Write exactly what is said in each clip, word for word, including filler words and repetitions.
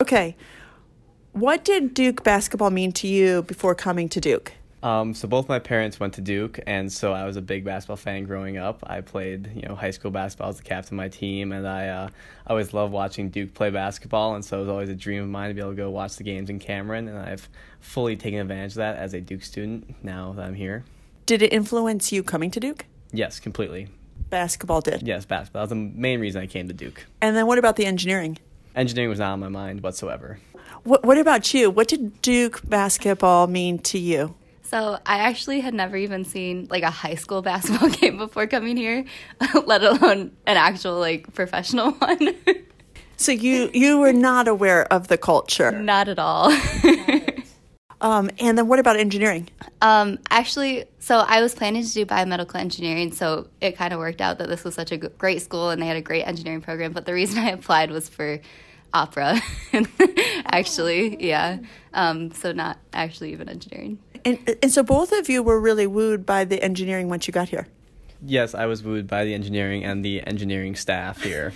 Okay. What did Duke basketball mean to you before coming to Duke? Um, so both my parents went to Duke, and so I was a big basketball fan growing up. I played, you know, high school basketball as the captain of my team, and I uh, always loved watching Duke play basketball, and so it was always a dream of mine to be able to go watch the games in Cameron, and I've fully taken advantage of that as a Duke student now that I'm here. Did it influence you coming to Duke? Yes, completely. Basketball did? Yes, basketball. That was the main reason I came to Duke. And then what about the engineering? Engineering was not on my mind whatsoever. What, what about you? What did Duke basketball mean to you? So I actually had never even seen like a high school basketball game before coming here, let alone an actual like professional one. So you, you were not aware of the culture? Not at all. um, and then what about engineering? Um, actually, so I was planning to do biomedical engineering, so it kind of worked out that this was such a g- great school and they had a great engineering program. But the reason I applied was for opera, actually, yeah. Um, so not actually even engineering. And and so both of you were really wooed by the engineering once you got here? Yes, I was wooed by the engineering and the engineering staff here.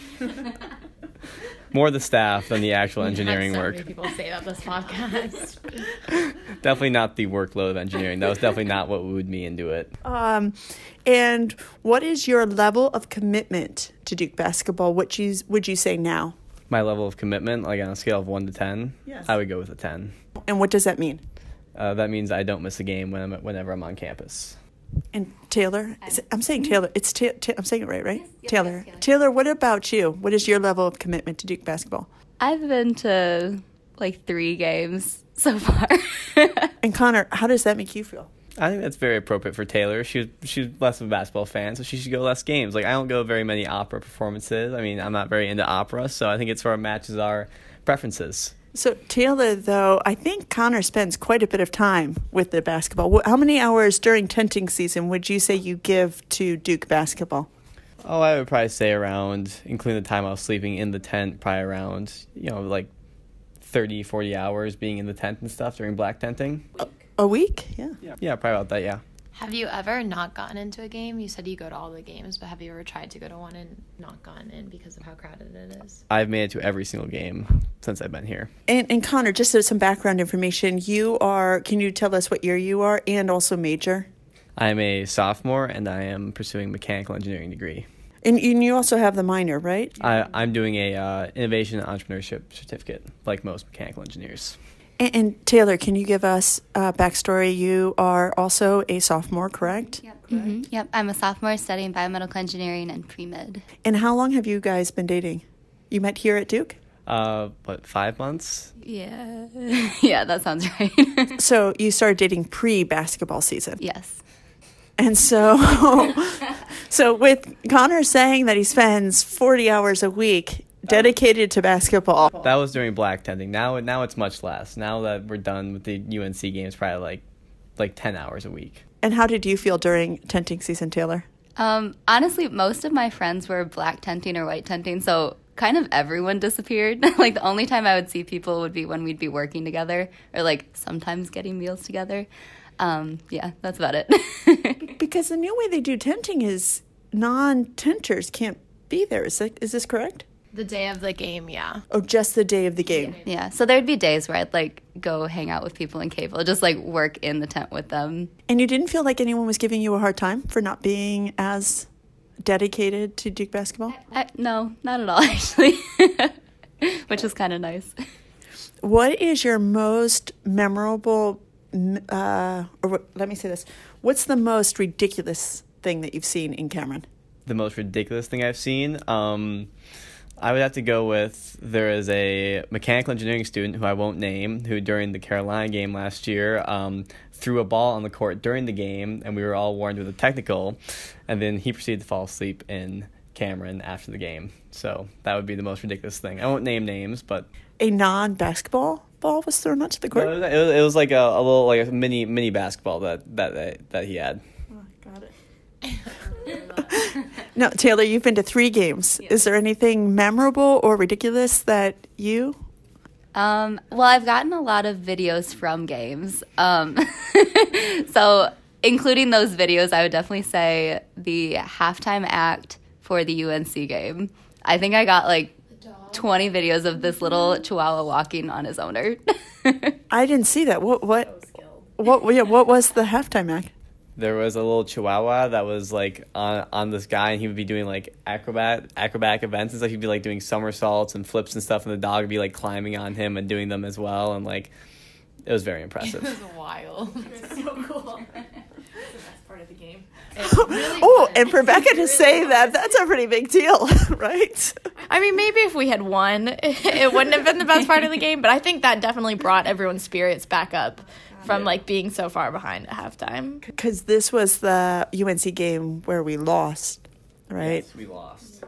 More the staff than the actual engineering so work. Many people say that this podcast. Definitely not the workload of engineering. That was definitely not what wooed me into it. Um, and what is your level of commitment to Duke basketball? What you, would you say now? My level of commitment, like on a scale of one to ten, Yes. I would go with a ten. And what does that mean? Uh, that means I don't miss a game when I'm, whenever I'm on campus. And Taylor, is it- I'm saying Taylor. It's ta- ta- I'm saying it right, right? Yes, yes, Taylor. yes, Taylor. Taylor, what about you? What is your level of commitment to Duke basketball? I've been to like three games so far. And Connor, how does that make you feel? I think that's very appropriate for Taylor. She was, she's less of a basketball fan, so she should go less games. Like, I don't go very many opera performances. I mean, I'm not very into opera, so I think it sort of matches our preferences. So Taylor, though, I think Connor spends quite a bit of time with the basketball. Wh- How many hours during tenting season would you say you give to Duke basketball? Oh, I would probably say around, including the time I was sleeping in the tent, probably around, you know, like thirty, forty hours being in the tent and stuff during black tenting. A, a week? Yeah. Yeah, yeah, probably about that, yeah. Have you ever not gotten into a game? You said you go to all the games, but have you ever tried to go to one and not gotten in because of how crowded it is? I've made it to every single game since I've been here. And, and Connor, just so some background information, you are, can you tell us what year you are and also major? I'm a sophomore, and I am pursuing mechanical engineering degree. And, and you also have the minor, right? I, I'm doing a uh, innovation and entrepreneurship certificate, like most mechanical engineers. And, and Taylor, can you give us a backstory? You are also a sophomore, correct? Yep. Mm-hmm. Yep. I'm a sophomore studying biomedical engineering and pre-med. And how long have you guys been dating? You met here at Duke? Uh, what, five months? Yeah. Yeah, that sounds right. So you started dating pre-basketball season. Yes. And so, so with Connor saying that he spends forty hours a week dedicated to basketball. That was during black tenting. Now, now it's much less. Now that we're done with the U N C games, probably like, like ten hours a week. And how did you feel during tenting season, Taylor? Um, honestly, most of my friends were black tenting or white tenting, so kind of everyone disappeared. Like, the only time I would see people would be when we'd be working together or, like, sometimes getting meals together. Um, yeah, that's about it. Because the new way they do tenting is non-tenters can't be there. Is that, is this correct? The day of the game, yeah. Oh, just the day of the game. Yeah, so there'd be days where I'd, like, go hang out with people in Cable, just, like, work in the tent with them. And you didn't feel like anyone was giving you a hard time for not being as dedicated to Duke basketball? I, no, not at all, actually, which is kind of nice. What is your most memorable, uh, or what, let me say this, what's the most ridiculous thing that you've seen in Cameron? The most ridiculous thing I've seen? Um... I would have to go with, there is a mechanical engineering student who I won't name, who during the Carolina game last year um, threw a ball on the court during the game, and we were all warned with a technical, and then he proceeded to fall asleep in Cameron after the game. So that would be the most ridiculous thing. I won't name names, but... A non-basketball ball was thrown onto the court? No, it, was, it, was, it was like a, a little, like a mini mini basketball that, that, that he had. Oh, got it. No, Taylor, you've been to three games. Yeah. Is there anything memorable or ridiculous that you? Um, well, I've gotten a lot of videos from games. Um, so including those videos, I would definitely say the halftime act for the U N C game. I think I got like twenty videos of this little chihuahua walking on his owner. I didn't see that. What what what yeah, what was the halftime act? There was a little chihuahua that was like on on this guy, and he would be doing like acrobat acrobatic events and stuff. He'd be like doing somersaults and flips and stuff, and the dog would be like climbing on him and doing them as well. And like, it was very impressive. It was wild. It's so cool. It's the best part of the game. Really Oh, fun. and for Becca to say that, that's a pretty big deal, right? I mean, maybe if we had won, it wouldn't have been the best part of the game, but I think that definitely brought everyone's spirits back up from like being so far behind at halftime. Because this was the U N C game where we lost, right? Yes, we lost.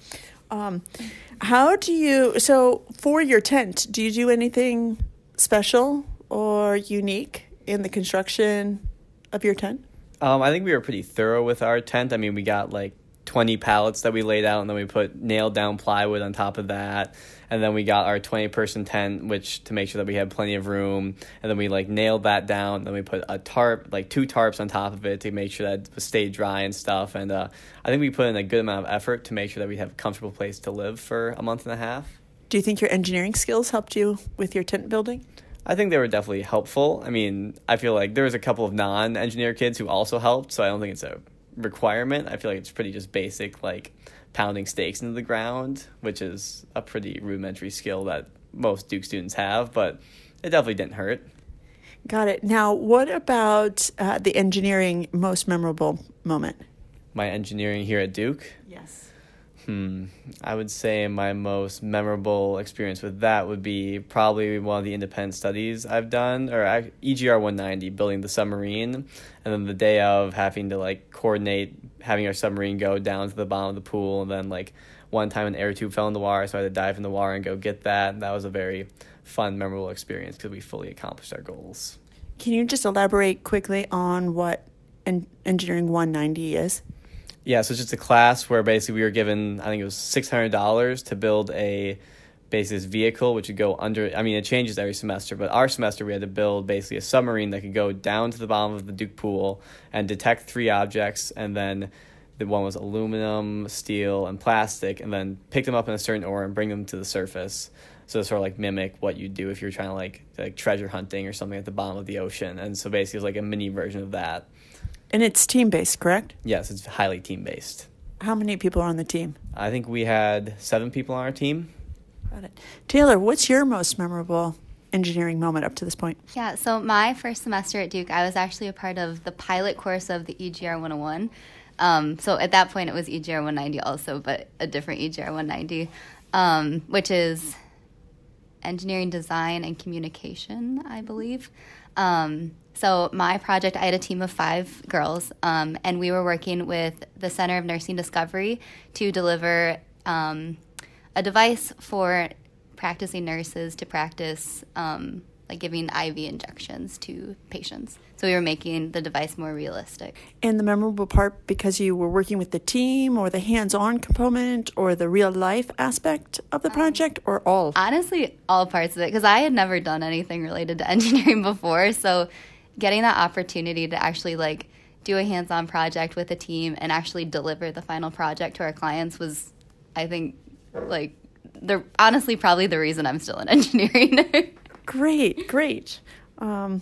Um, how do you, so for your tent, do you do anything special or unique in the construction of your tent? Um, I think we were pretty thorough with our tent. I mean, we got like twenty pallets that we laid out, and then we put nailed down plywood on top of that. And then we got our twenty person tent, which to make sure that we had plenty of room. And then we like nailed that down. Then we put a tarp, like two tarps on top of it to make sure that it stayed dry and stuff. And uh, I think we put in a good amount of effort to make sure that we have a comfortable place to live for a month and a half. Do you think your engineering skills helped you with your tent building? I think they were definitely helpful. I mean, I feel like there was a couple of non-engineer kids who also helped, so I don't think it's a requirement. I feel like it's pretty just basic, like pounding stakes into the ground, which is a pretty rudimentary skill that most Duke students have, but it definitely didn't hurt. Got it. Now, what about uh, the engineering most memorable moment? My engineering here at Duke? Yes. Hmm. I would say my most memorable experience with that would be probably one of the independent studies I've done, or E G R one ninety, building the submarine, and then the day of having to like coordinate having our submarine go down to the bottom of the pool, and then like one time an air tube fell in the water, so I had to dive in the water and go get that. And that was a very fun, memorable experience because we fully accomplished our goals. Can you just elaborate quickly on what en- Engineering one ninety is? Yeah, so it's just a class where basically we were given, I think it was six hundred dollars to build a basically this vehicle which would go under, I mean, it changes every semester, but our semester we had to build basically a submarine that could go down to the bottom of the Duke pool and detect three objects, and then the one was aluminum, steel, and plastic, and then pick them up in a certain order and bring them to the surface. So sort of like mimic what you do if you're trying to like like treasure hunting or something at the bottom of the ocean. And so basically it's like a mini version of that. And it's team-based, correct? Yes, it's highly team-based. How many people are on the team? I think we had seven people on our team. Got it. Taylor, what's your most memorable engineering moment up to this point? Yeah, so my first semester at Duke, I was actually a part of the pilot course of the E G R one oh one. Um, so at that point, it was E G R one ninety also, but a different E G R one ninety, um, which is engineering design and communication, I believe. Um, so my project, I had a team of five girls, um, and we were working with the Center of Nursing Discovery to deliver um, a device for practicing nurses to practice um, like giving I V injections to patients. So we were making the device more realistic. And the memorable part because you were working with the team, or the hands-on component, or the real-life aspect of the project, or all? Honestly, all parts of it, because I had never done anything related to engineering before. So getting that opportunity to actually like do a hands-on project with a team and actually deliver the final project to our clients was, I think, like the honestly probably the reason I'm still in engineering. Great, great. Um,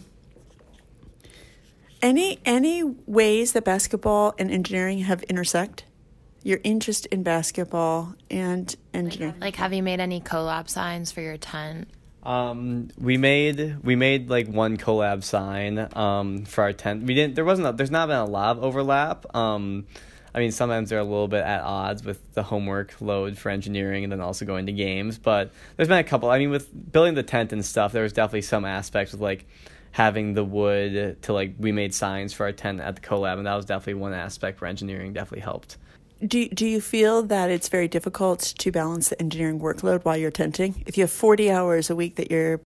any any ways that basketball and engineering have intersect? Your interest in basketball and engineering. Like, have you made any collab signs for your tent? Um, we made we made like one collab sign um for our tent. We didn't. There wasn't. A, there's not been a lot of overlap. Um, I mean, sometimes they're a little bit at odds with the homework load for engineering and then also going to games. But there's been a couple. I mean, with building the tent and stuff, there was definitely some aspects of like having the wood to like we made signs for our tent at the collab, and that was definitely one aspect where engineering definitely helped. Do do you feel that it's very difficult to balance the engineering workload while you're tenting? If you have forty hours a week that you're